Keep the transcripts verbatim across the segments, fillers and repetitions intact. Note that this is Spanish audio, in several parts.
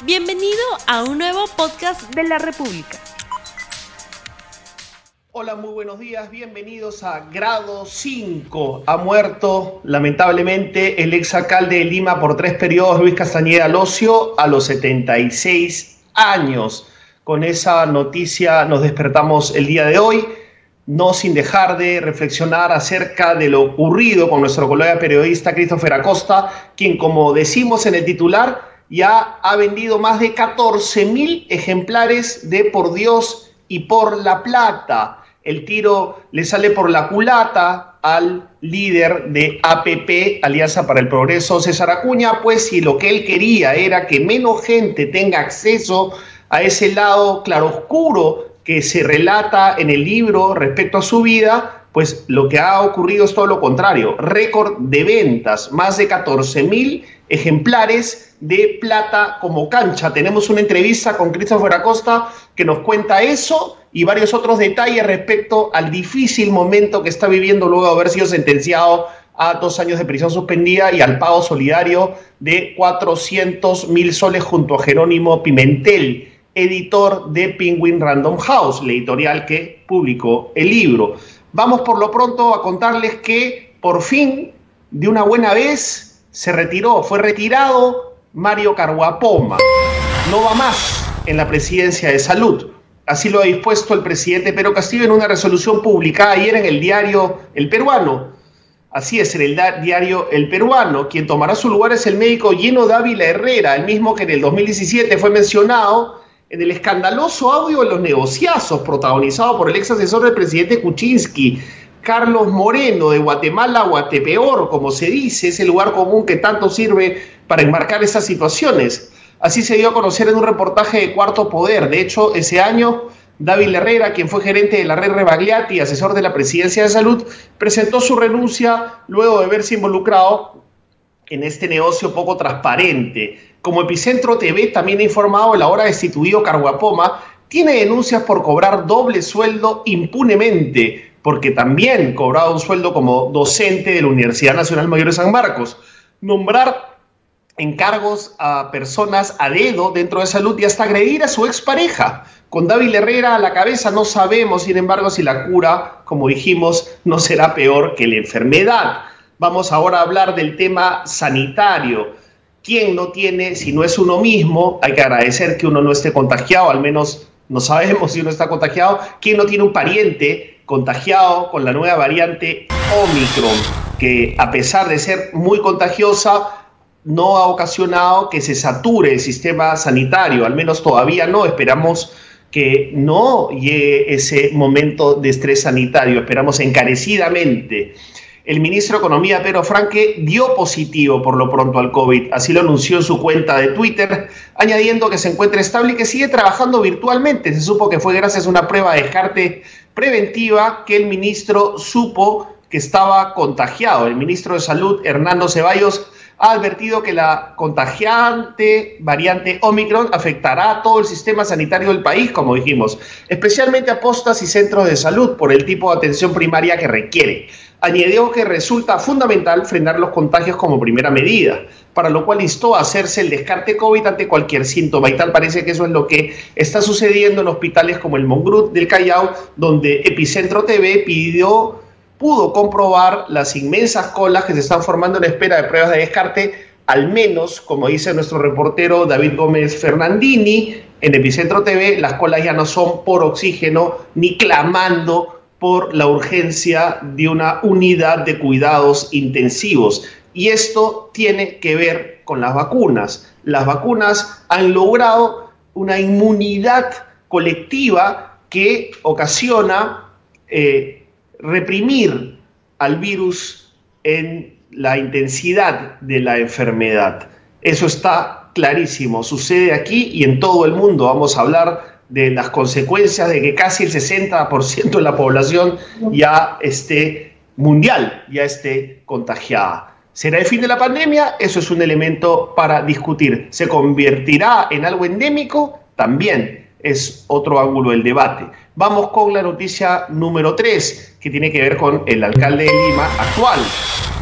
Bienvenido a un nuevo podcast de la República. Hola, muy buenos días, bienvenidos a Grado cinco. Ha muerto, lamentablemente, el exalcalde de Lima por tres periodos, Luis Castañeda Locio, a los setenta y seis años. Con esa noticia nos despertamos el día de hoy, no sin dejar de reflexionar acerca de lo ocurrido con nuestro colega periodista Christopher Acosta, quien, como decimos en el titular, ya ha vendido más de catorce mil ejemplares de Por Dios y por la Plata. El tiro le sale por la culata al líder de A P P, Alianza para el Progreso, César Acuña, pues si lo que él quería era que menos gente tenga acceso a ese lado claroscuro que se relata en el libro respecto a su vida, pues lo que ha ocurrido es todo lo contrario. Récord de ventas, más de catorce mil ejemplares de Plata como cancha. Tenemos una entrevista con Christopher Acosta que nos cuenta eso y varios otros detalles respecto al difícil momento que está viviendo luego de haber sido sentenciado a dos años de prisión suspendida y al pago solidario de cuatrocientos mil soles junto a Jerónimo Pimentel, editor de Penguin Random House, la editorial que publicó el libro. Vamos por lo pronto a contarles que por fin, de una buena vez, se retiró, fue retirado Mario Caruapoma. No va más en la presidencia de Salud. Así lo ha dispuesto el presidente Pedro Castillo en una resolución publicada ayer en el diario El Peruano. Así es, en el diario El Peruano. Quien tomará su lugar es el médico Gino Dávila Herrera, el mismo que en el dos mil diecisiete fue mencionado en el escandaloso audio de los negociazos protagonizado por el ex asesor del presidente Kuczynski, Carlos Moreno, de Guatemala, Guatepeor, como se dice, ese lugar común que tanto sirve para enmarcar estas situaciones. Así se dio a conocer en un reportaje de Cuarto Poder. De hecho, ese año, Dávila Herrera, quien fue gerente de la red Rebagliati y asesor de la Presidencia de Salud, presentó su renuncia luego de verse involucrado en este negocio poco transparente. Como Epicentro T V también ha informado, el ahora destituido Caruapoma tiene denuncias por cobrar doble sueldo impunemente, porque también cobraba un sueldo como docente de la Universidad Nacional Mayor de San Marcos. Nombrar encargos a personas a dedo dentro de Salud y hasta agredir a su expareja. Con Dávila Herrera a la cabeza no sabemos, sin embargo, si la cura, como dijimos, no será peor que la enfermedad. Vamos ahora a hablar del tema sanitario. ¿Quién no tiene, si no es uno mismo? Hay que agradecer que uno no esté contagiado, al menos no sabemos si uno está contagiado. ¿Quién no tiene un pariente contagiado con la nueva variante Omicron, que a pesar de ser muy contagiosa, no ha ocasionado que se sature el sistema sanitario? Al menos todavía no. Esperamos que no llegue ese momento de estrés sanitario. Esperamos encarecidamente. El ministro de Economía, Pedro Franque, dio positivo por lo pronto al COVID. Así lo anunció en su cuenta de Twitter, añadiendo que se encuentra estable y que sigue trabajando virtualmente. Se supo que fue gracias a una prueba de descarte preventiva que el ministro supo que estaba contagiado. El ministro de Salud, Hernando Ceballos, ha advertido que la contagiante variante Omicron afectará a todo el sistema sanitario del país, como dijimos, especialmente a postas y centros de salud por el tipo de atención primaria que requiere. Añadió que resulta fundamental frenar los contagios como primera medida, para lo cual instó a hacerse el descarte COVID ante cualquier síntoma, y tal parece que eso es lo que está sucediendo en hospitales como el Mongrut del Callao, donde Epicentro T V pidió, pudo comprobar las inmensas colas que se están formando en espera de pruebas de descarte, al menos, como dice nuestro reportero David Gómez Fernandini, en Epicentro T V las colas ya no son por oxígeno ni clamando por la urgencia de una unidad de cuidados intensivos. Y esto tiene que ver con las vacunas. Las vacunas han logrado una inmunidad colectiva que ocasiona eh, reprimir al virus en la intensidad de la enfermedad. Eso está clarísimo, sucede aquí y en todo el mundo. Vamos a hablar de las consecuencias de que casi el sesenta por ciento de la población ya esté mundial, ya esté contagiada. ¿Será el fin de la pandemia? Eso es un elemento para discutir. ¿Se convertirá en algo endémico? También es otro ángulo del debate. Vamos con la noticia número tres, que tiene que ver con el alcalde de Lima actual.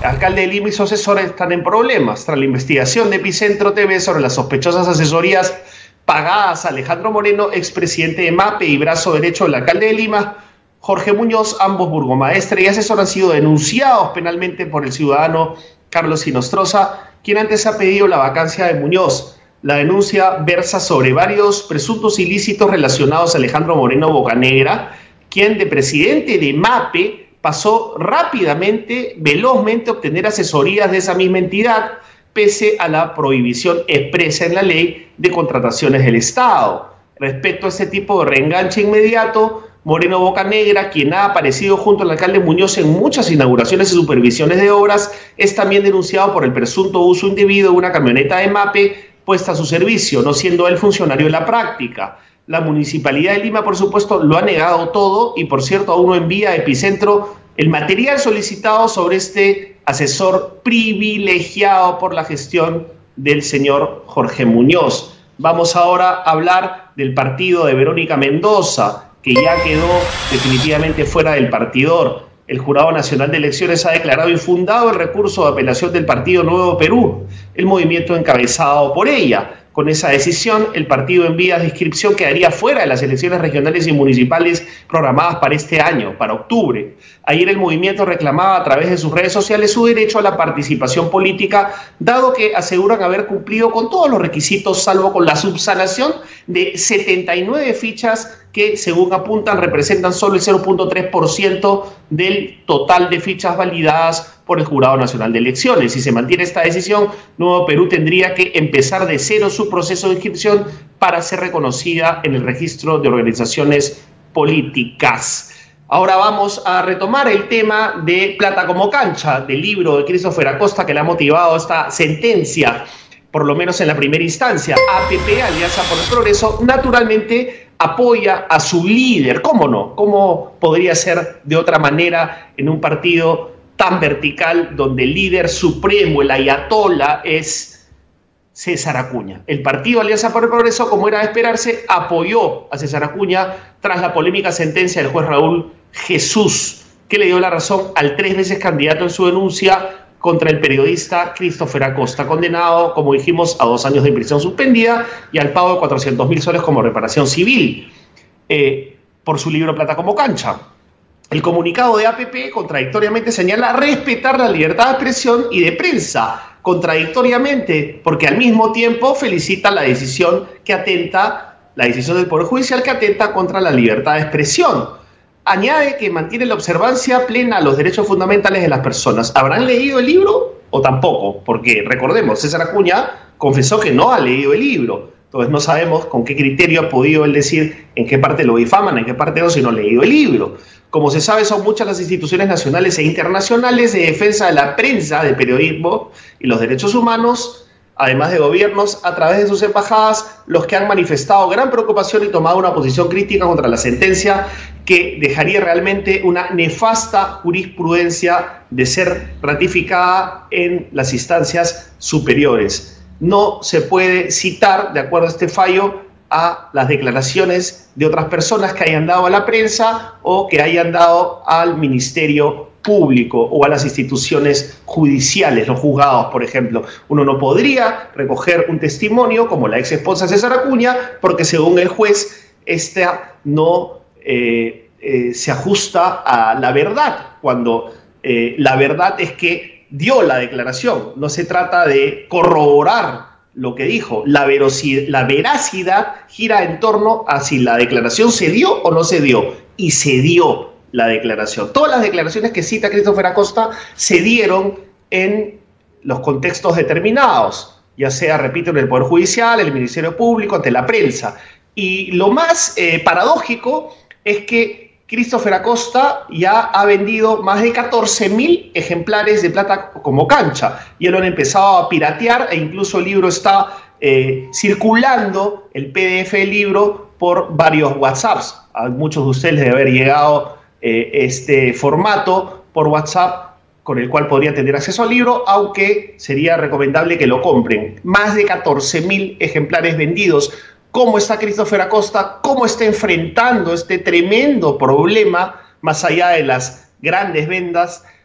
alcalde de Lima y su asesor están en problemas tras la investigación de Epicentro T V sobre las sospechosas asesorías pagadas a Alejandro Moreno, expresidente de MAPE y brazo derecho del alcalde de Lima, Jorge Muñoz, ambos burgomaestre y asesor, han sido denunciados penalmente por el ciudadano Carlos Inostroza, quien antes ha pedido la vacancia de Muñoz. La denuncia versa sobre varios presuntos ilícitos relacionados a Alejandro Moreno Bocanegra, quien de presidente de MAPE pasó rápidamente, velozmente a obtener asesorías de esa misma entidad, pese a la prohibición expresa en la ley de contrataciones del Estado. Respecto a este tipo de reenganche inmediato, Moreno Bocanegra, quien ha aparecido junto al alcalde Muñoz en muchas inauguraciones y supervisiones de obras, es también denunciado por el presunto uso indebido de una camioneta de MAPE puesta a su servicio, no siendo él funcionario de la práctica. La Municipalidad de Lima, por supuesto, lo ha negado todo y, por cierto, aún no envía a Epicentro el material solicitado sobre este asesor privilegiado por la gestión del señor Jorge Muñoz. Vamos ahora a hablar del partido de Verónica Mendoza, que ya quedó definitivamente fuera del partidor. El Jurado Nacional de Elecciones ha declarado infundado el recurso de apelación del Partido Nuevo Perú, el movimiento encabezado por ella. Con esa decisión, el partido en vías de inscripción quedaría fuera de las elecciones regionales y municipales programadas para este año, para octubre. Ayer el movimiento reclamaba a través de sus redes sociales su derecho a la participación política, dado que aseguran haber cumplido con todos los requisitos, salvo con la subsanación de setenta y nueve fichas que, según apuntan, representan solo el cero punto tres por ciento del total de fichas validadas por el Jurado Nacional de Elecciones. Si se mantiene esta decisión, Nuevo Perú tendría que empezar de cero su proceso de inscripción para ser reconocida en el registro de organizaciones políticas. Ahora vamos a retomar el tema de Plata como Cancha, del libro de Christopher Acosta, que le ha motivado esta sentencia, por lo menos en la primera instancia. A P P, Alianza por el Progreso, naturalmente apoya a su líder. ¿Cómo no? ¿Cómo podría ser de otra manera en un partido tan vertical donde el líder supremo, el ayatolá, es César Acuña? El partido Alianza por el Progreso, como era de esperarse, apoyó a César Acuña tras la polémica sentencia del juez Raúl Jesús, que le dio la razón al tres veces candidato en su denuncia contra el periodista Christopher Acosta, condenado, como dijimos, a dos años de prisión suspendida y al pago de cuatrocientos mil soles como reparación civil eh, por su libro Plata como Cancha. El comunicado de A P P contradictoriamente señala respetar la libertad de expresión y de prensa, contradictoriamente, porque al mismo tiempo felicita la decisión que atenta, la decisión del Poder Judicial que atenta contra la libertad de expresión. Añade que mantiene la observancia plena a los derechos fundamentales de las personas. ¿Habrán leído el libro o tampoco? Porque recordemos, César Acuña confesó que no ha leído el libro. Entonces no sabemos con qué criterio ha podido él decir en qué parte lo difaman, en qué parte no, si no ha leído el libro. Como se sabe, son muchas las instituciones nacionales e internacionales de defensa de la prensa, del periodismo y los derechos humanos, además de gobiernos, a través de sus embajadas, los que han manifestado gran preocupación y tomado una posición crítica contra la sentencia que dejaría realmente una nefasta jurisprudencia de ser ratificada en las instancias superiores. No se puede citar, de acuerdo a este fallo, a las declaraciones de otras personas que hayan dado a la prensa o que hayan dado al Ministerio Público o a las instituciones judiciales, los juzgados, por ejemplo. Uno no podría recoger un testimonio como la ex esposa César Acuña porque, según el juez, esta no eh, eh, se ajusta a la verdad, cuando eh, la verdad es que dio la declaración. No se trata de corroborar lo que dijo. La veracidad, la veracidad gira en torno a si la declaración se dio o no se dio, y se dio la declaración. Todas las declaraciones que cita Christopher Acosta se dieron en los contextos determinados, ya sea, repito, en el Poder Judicial, el Ministerio Público, ante la prensa. Y lo más eh, paradójico es que Christopher Acosta ya ha vendido más de catorce mil ejemplares de Plata como Cancha. Ya lo han empezado a piratear e incluso el libro está eh, circulando, el P D F del libro, por varios WhatsApps. A muchos de ustedes les debe haber llegado eh, este formato por WhatsApp con el cual podrían tener acceso al libro, aunque sería recomendable que lo compren. Más de catorce mil ejemplares vendidos. ¿Cómo está Christopher Acosta? ¿Cómo está enfrentando este tremendo problema, más allá de las grandes ventas,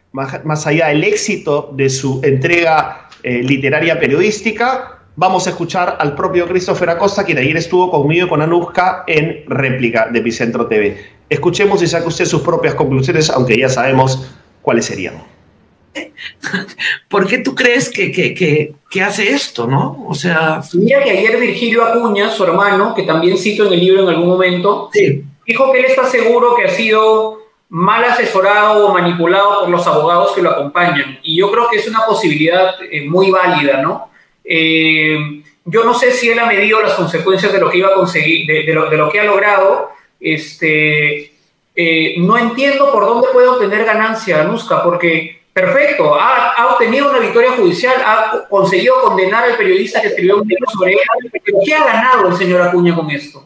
más, más allá del éxito de su entrega eh, literaria periodística, vamos a escuchar al propio Christopher Acosta, quien ayer estuvo conmigo y con Anuska en Réplica de Epicentro T V. Escuchemos y saque usted sus propias conclusiones, aunque ya sabemos cuáles serían. ¿Por qué tú crees que, que, que, que hace esto, no? O sea... Mira que ayer Virgilio Acuña, su hermano, que también cito en el libro en algún momento, sí, dijo que él está seguro que ha sido mal asesorado o manipulado por los abogados que lo acompañan. Y yo creo que es una posibilidad eh, muy válida, ¿no? Eh, yo no sé si él ha medido las consecuencias de lo que iba a conseguir, de, de, lo, de lo que ha logrado. Este, eh, no entiendo por dónde puede obtener ganancia Anuska, porque... Perfecto, ha, ha obtenido una victoria judicial, ha conseguido condenar al periodista que escribió un libro sobre él, pero ¿qué ha ganado el señor Acuña con esto?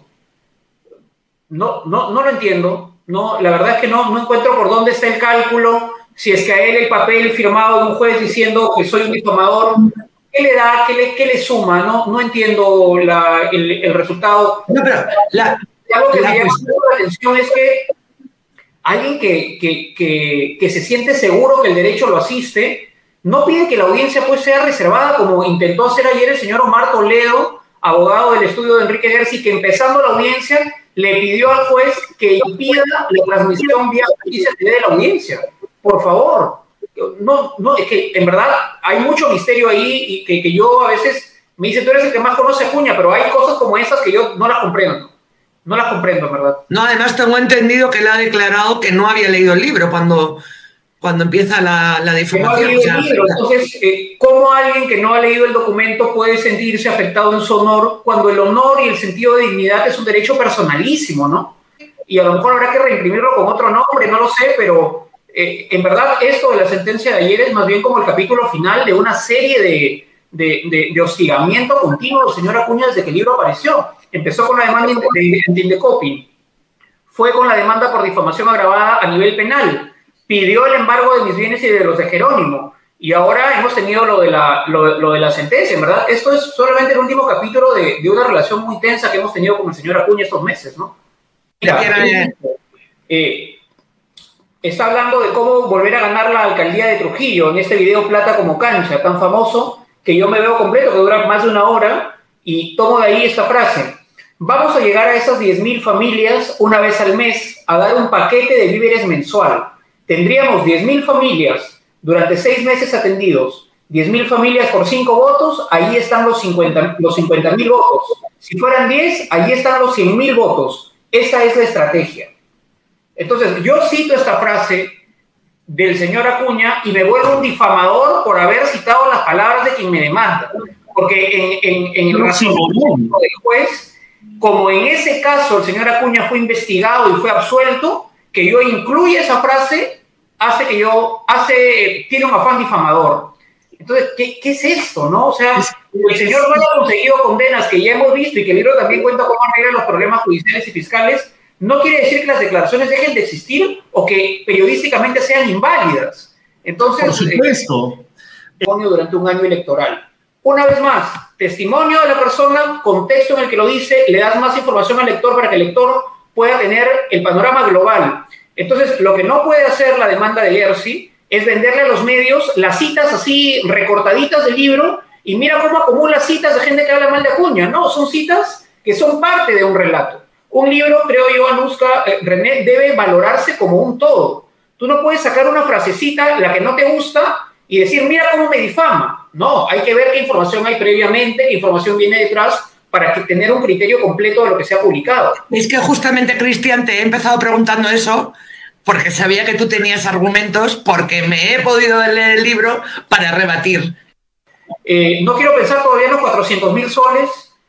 No, no, no lo entiendo, no, la verdad es que no, no encuentro por dónde está el cálculo, si es que a él el papel firmado de un juez diciendo que soy un difamador, ¿qué le da, qué le, qué le suma? No, no entiendo la, el, el resultado. No, pero la, algo que la me llama la atención es que alguien que, que, que, que se siente seguro que el derecho lo asiste, no pide que la audiencia pues sea reservada, como intentó hacer ayer el señor Omar Toledo, abogado del estudio de Enrique Gersi, que empezando la audiencia le pidió al juez que impida la transmisión vía justicia T V de la audiencia. Por favor. No, no, es que en verdad hay mucho misterio ahí y que, que yo a veces me dice, tú eres el que más conoce a Acuña, pero hay cosas como esas que yo no las comprendo. No las comprendo, ¿verdad? No, además tengo entendido que él ha declarado que no había leído el libro cuando, cuando empieza la, la difamación. Que no ha leído el libro. Entonces, eh, ¿cómo alguien que no ha leído el documento puede sentirse afectado en su honor cuando el honor y el sentido de dignidad es un derecho personalísimo, ¿no? Y a lo mejor habrá que reimprimirlo con otro nombre, no lo sé, pero eh, en verdad esto de la sentencia de ayer es más bien como el capítulo final de una serie de, de, de, de hostigamiento continuo del señor Acuña desde que el libro apareció. Empezó con la demanda de Indecopy, fue con la demanda por difamación agravada a nivel penal, pidió el embargo de mis bienes y de los de Jerónimo, y ahora hemos tenido lo de la, lo, lo de la sentencia, ¿verdad? Esto es solamente el último capítulo de, de una relación muy tensa que hemos tenido con el señor Acuña estos meses, ¿no? Mira, eh, eh, está hablando de cómo volver a ganar la alcaldía de Trujillo en este video Plata como cancha, tan famoso, que yo me veo completo, que dura más de una hora, y tomo de ahí esta frase. Vamos a llegar a esas diez mil familias una vez al mes a dar un paquete de víveres mensual. Tendríamos diez mil familias durante seis meses atendidos. diez mil familias por cinco votos, ahí están los cincuenta mil votos. Si fueran diez, ahí están los cien mil votos. Esa es la estrategia. Entonces, yo cito esta frase del señor Acuña y me vuelvo un difamador por haber citado las palabras de quien me demanda. Porque en, en, en el razonamiento del juez, como en ese caso el señor Acuña fue investigado y fue absuelto, que yo incluya esa frase, hace que yo, hace, tiene un afán difamador. Entonces, ¿qué, qué es esto, no? O sea, el señor no haya conseguido condenas que ya hemos visto y que el libro también cuenta cómo arregla los problemas judiciales y fiscales, no quiere decir que las declaraciones dejen de existir o que periodísticamente sean inválidas. Entonces, por supuesto. Eh, durante un año electoral. Una vez más, testimonio de la persona, contexto en el que lo dice, le das más información al lector para que el lector pueda tener el panorama global. Entonces, lo que no puede hacer la demanda de Gersi es venderle a los medios las citas así recortaditas del libro y mira cómo acumula citas de gente que habla mal de Acuña. No, son citas que son parte de un relato. Un libro, creo yo, Anuska, eh, René, debe valorarse como un todo. Tú no puedes sacar una frasecita, la que no te gusta, y decir, mira cómo me difama. No, hay que ver qué información hay previamente, qué información viene detrás, para que tener un criterio completo de lo que se ha publicado. Es que justamente, Cristian, te he empezado preguntando eso porque sabía que tú tenías argumentos, porque me he podido leer el libro para rebatir. Eh, no quiero pensar todavía en los cuatrocientos mil soles.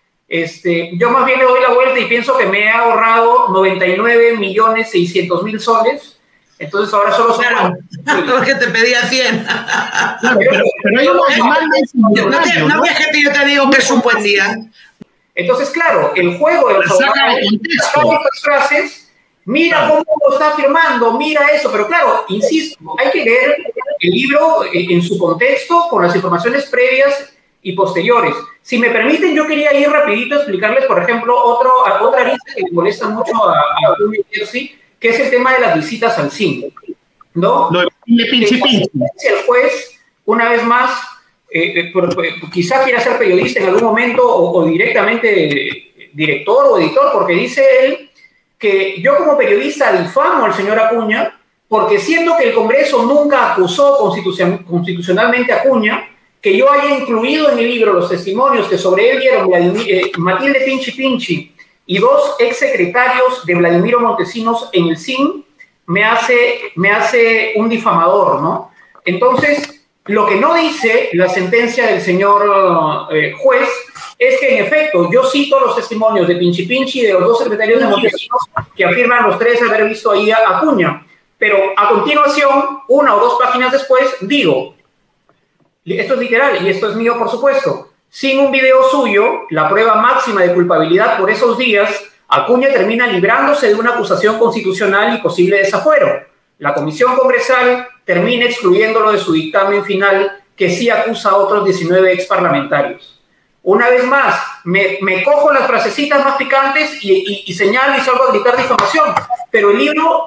Este, yo más bien le doy la vuelta y pienso que me he ahorrado noventa y nueve millones seiscientos mil soles. Entonces ahora solo son... Claro, porque te pedía cien. Claro, pero, pero hay una demanda... No, no, no es que yo te digo que es un buen día. Entonces, claro, el juego de los abogados, frases, mira cómo lo está firmando, mira eso, pero claro, insisto, hay que leer el libro en su contexto, con las informaciones previas y posteriores. Si me permiten, yo quería ir rapidito a explicarles, por ejemplo, otro, otra lista que le molesta mucho a, a Gersi, que es el tema de las visitas al cine. ¿no? Lo de pinche pinche. El juez, una vez más, eh, eh, por, por, quizá quiera ser periodista en algún momento o, o directamente director o editor, porque dice él que yo como periodista difamo al señor Acuña porque siento que el Congreso nunca acusó constitucion, constitucionalmente a Acuña, que yo haya incluido en el libro los testimonios que sobre él dieron Vladimir, eh, Matilde Pinchi Pinchi y dos exsecretarios de Vladimiro Montesinos en el C I N, me hace, me hace un difamador, ¿no? Entonces, lo que no dice la sentencia del señor eh, juez es que, en efecto, yo cito los testimonios de Pinchi Pinchi y de los dos secretarios de Montesinos que afirman los tres haber visto ahí a Acuña. Pero a continuación, una o dos páginas después, digo, esto es literal y esto es mío, por supuesto, sin un video suyo, la prueba máxima de culpabilidad por esos días, Acuña termina librándose de una acusación constitucional y posible desafuero. La comisión congresal termina excluyéndolo de su dictamen final, que sí acusa a otros diecinueve exparlamentarios. Una vez más, me, me cojo las frasecitas más picantes y, y, y señalo y salgo a gritar difamación, pero el libro,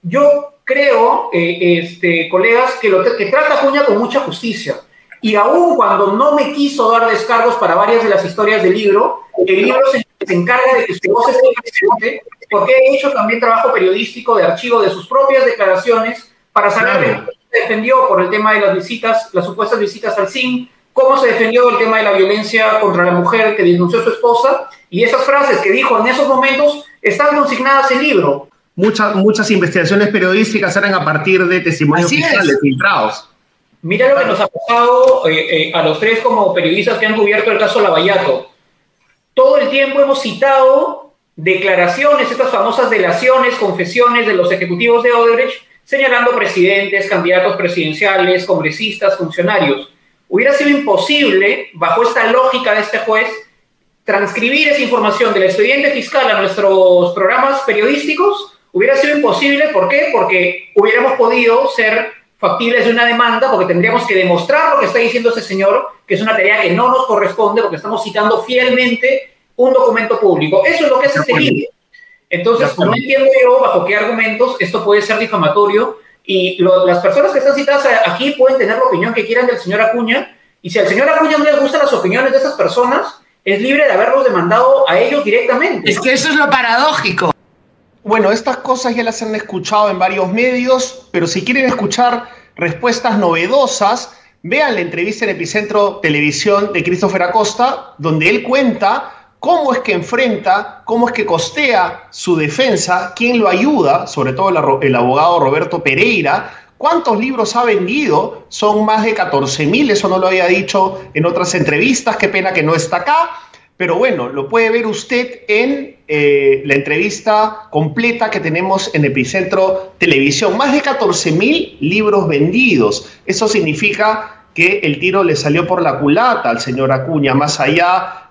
yo creo, eh, este, colegas, que, lo, que trata a Acuña con mucha justicia. Y aún cuando no me quiso dar descargos para varias de las historias del libro, el libro se, se encarga de que su voz esté presente, porque he hecho también trabajo periodístico de archivo de sus propias declaraciones para saber de cómo se defendió por el tema de las visitas, las supuestas visitas al C I N, cómo se defendió el tema de la violencia contra la mujer que denunció su esposa, y esas frases que dijo en esos momentos están consignadas en el libro. Muchas, muchas investigaciones periodísticas eran a partir de testimonios fiscales filtrados. Mira lo que nos ha pasado eh, eh, a los tres como periodistas que han cubierto el caso Lavallato. Todo el tiempo hemos citado declaraciones, estas famosas delaciones, confesiones de los ejecutivos de Odebrecht, señalando presidentes, candidatos presidenciales, congresistas, funcionarios. Hubiera sido imposible, bajo esta lógica de este juez, transcribir esa información del expediente fiscal a nuestros programas periodísticos. Hubiera sido imposible, ¿por qué? Porque hubiéramos podido ser factibles de una demanda, porque tendríamos que demostrar lo que está diciendo ese señor, que es una tarea que no nos corresponde, porque estamos citando fielmente un documento público. Eso es lo que hace este libro. Entonces, no entiendo yo bajo qué argumentos esto puede ser difamatorio, y lo, las personas que están citadas aquí pueden tener la opinión que quieran del señor Acuña, y si al señor Acuña no les gustan las opiniones de esas personas, es libre de haberlos demandado a ellos directamente. Es que eso es lo paradójico. Bueno, estas cosas ya las han escuchado en varios medios, pero si quieren escuchar respuestas novedosas, vean la entrevista en Epicentro Televisión de Christopher Acosta, donde él cuenta cómo es que enfrenta, cómo es que costea su defensa, quién lo ayuda, sobre todo el, el abogado Roberto Pereira, cuántos libros ha vendido, son más de catorce mil, eso no lo había dicho en otras entrevistas, qué pena que no está acá. Pero bueno, lo puede ver usted en eh, la entrevista completa que tenemos en Epicentro Televisión. Más de catorce mil libros vendidos. Eso significa que el tiro le salió por la culata al señor Acuña, más allá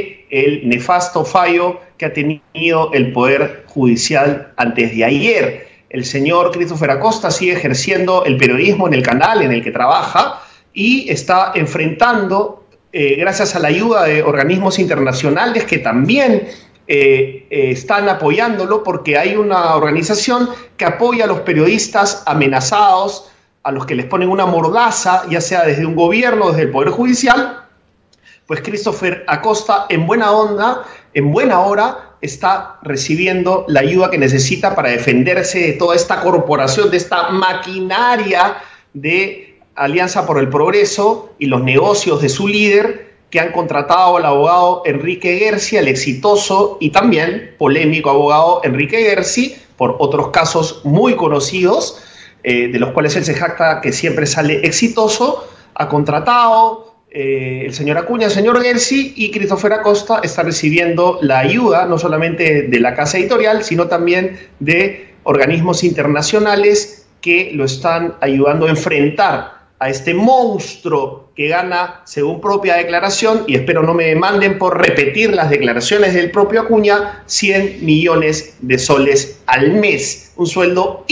del nefasto fallo que ha tenido el Poder Judicial antes de ayer. El señor Christopher Acosta sigue ejerciendo el periodismo en el canal en el que trabaja y está enfrentando, Eh, gracias a la ayuda de organismos internacionales que también eh, eh, están apoyándolo, porque hay una organización que apoya a los periodistas amenazados, a los que les ponen una mordaza, ya sea desde un gobierno, desde el Poder Judicial. Pues Christopher Acosta, en buena onda, en buena hora, está recibiendo la ayuda que necesita para defenderse de toda esta corporación, de esta maquinaria de Alianza por el Progreso y los negocios de su líder, que han contratado al abogado Enrique Gersi, el exitoso y también polémico abogado Enrique Gersi, por otros casos muy conocidos, eh, de los cuales él se jacta que siempre sale exitoso. Ha contratado eh, el señor Acuña, el señor Gersi, y Christopher Acosta está recibiendo la ayuda no solamente de la casa editorial, sino también de organismos internacionales que lo están ayudando a enfrentar a este monstruo que gana, según propia declaración, y espero no me demanden por repetir las declaraciones del propio Acuña, cien millones de soles al mes. Un sueldo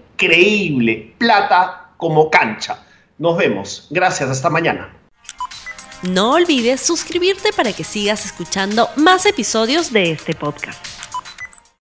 increíble, plata como cancha. Nos vemos. Gracias, hasta mañana. No olvides suscribirte para que sigas escuchando más episodios de este podcast.